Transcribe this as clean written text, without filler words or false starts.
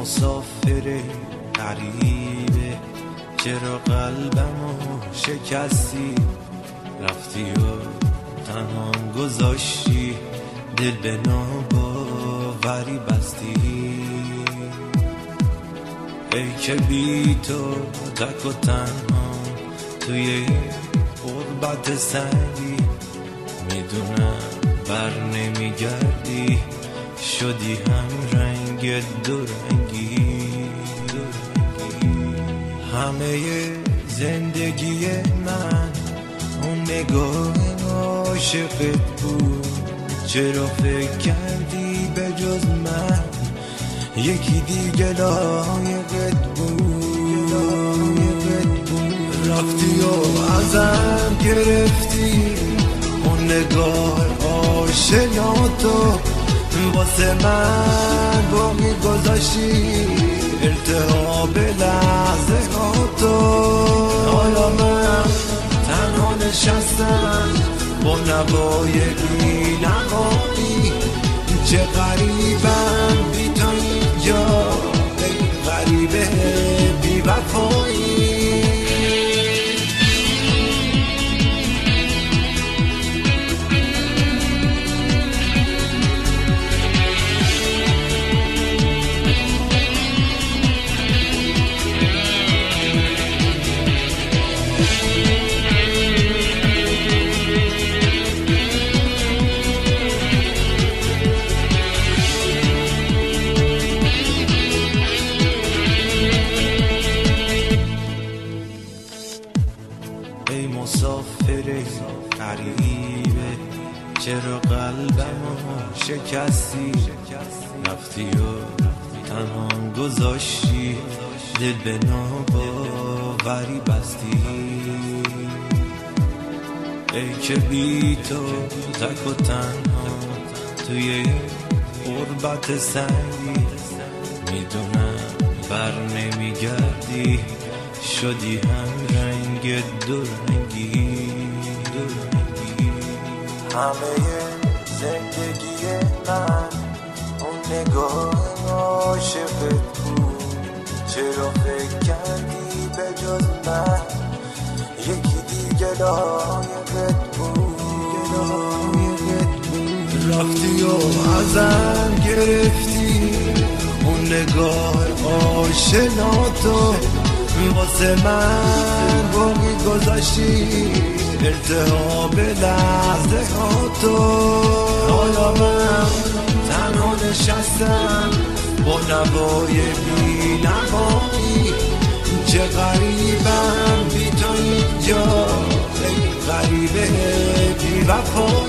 مسافر غریبه، چرا قلبمو شکستی؟ رفتی و تنهام گذاشتی، دل به ناباوری بستی. ای که بی تو تک و تنها توی غربت سنگی، میدونم بر نمیگردی، شدی هم رنگ دورنگی. همه زندگی من اون نگاه عاشقت بود، چرا فکر کردی به جز من یکی دیگه لایقت بود؟ رفتی و ازم گرفتی اون نگاه آشناتو، واسه من باقی گذاشتی التهاب لحظه هاتو. حالا من تنها نشستم با نوای بی نهایی، چه غریبم بی تو اینجا، ای غریبه بی وفایی. ای مسافر غریبه، چرا قلبمو شکستی؟ رفتی و تنهام گذاشتی، دل به ناباوری بستی. ای که بی تو تک و تنها توی غربت سنگی، میدونم بر نمیگردی، شدی هم رنگ دورنگی. همه زندگی من اون نگاه عاشقت بود، چرا فکر کردی به جز من یکی دیگه لایقت بود؟ رفتی و ازم گرفتی اون نگاه آشناتو، واسه من باقی گذاشتی التهاب لحظه هاتو. حالا من تنها نشستم با نوای بی نهایی، چه غریبم بی تو اینجا، ای غریبه بی وفایی.